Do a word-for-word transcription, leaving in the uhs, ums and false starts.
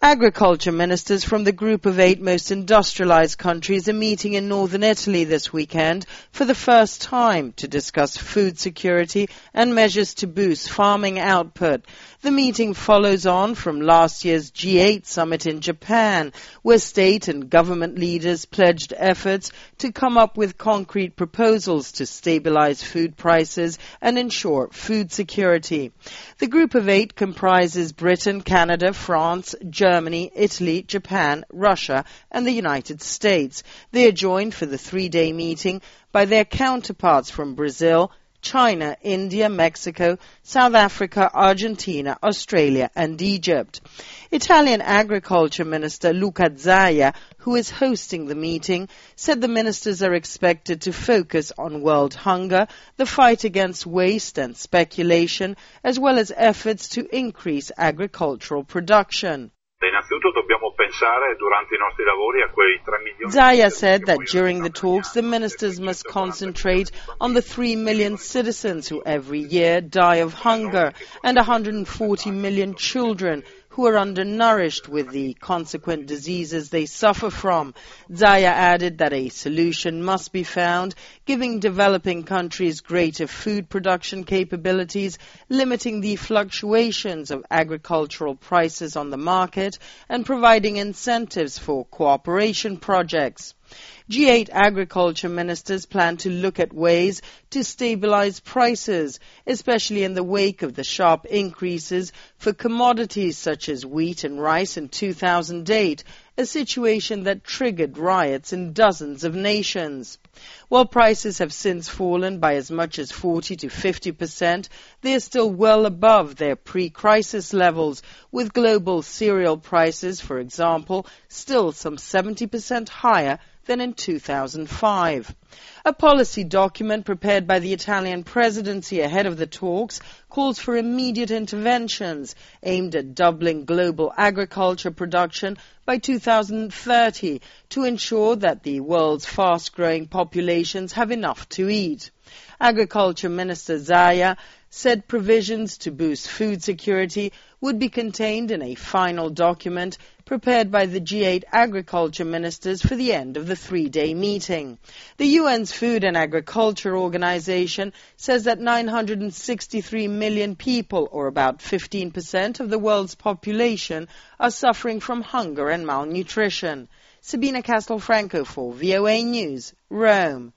Agriculture ministers from the group of eight most industrialized countries are meeting in northern Italy this weekend for the first time to discuss food security and measures to boost farming output. The meeting follows on from last year's G eight summit in Japan, where state and government leaders pledged efforts to come up with concrete proposals to stabilize food prices and ensure food security. The group of eight comprises Britain, Canada, France, Germany, Italy, Japan, Russia, and the United States. They are joined for the three-day meeting by their counterparts from Brazil, China, India, Mexico, South Africa, Argentina, Australia and Egypt. Italian Agriculture Minister Luca Zaia, who is hosting the meeting, said the ministers are expected to focus on world hunger, the fight against waste and speculation, as well as efforts to increase agricultural production. Zaia said that during the talks, the ministers must concentrate on the three million citizens who every year die of hunger and one hundred forty million children who are undernourished with the consequent diseases they suffer from. Zaia added that a solution must be found, giving developing countries greater food production capabilities, limiting the fluctuations of agricultural prices on the market, and providing incentives for cooperation projects. G eight agriculture ministers plan to look at ways to stabilize prices, especially in the wake of the sharp increases for commodities such as wheat and rice in two thousand eight, a situation that triggered riots in dozens of nations. While prices have since fallen by as much as forty to fifty percent, they are still well above their pre-crisis levels, with global cereal prices, for example, still some seventy percent higher than in two thousand five. A policy document prepared by the Italian presidency ahead of the talks calls for immediate interventions aimed at doubling global agriculture production by two thousand thirty to ensure that the world's fast-growing populations have enough to eat. Agriculture Minister Zaia said provisions to boost food security would be contained in a final document prepared by the G eight agriculture ministers for the end of the three-day meeting. The U N's Food and Agriculture Organization says that nine hundred sixty-three million people, or about fifteen percent of the world's population, are suffering from hunger and malnutrition. Sabina Castelfranco for V O A News, Rome.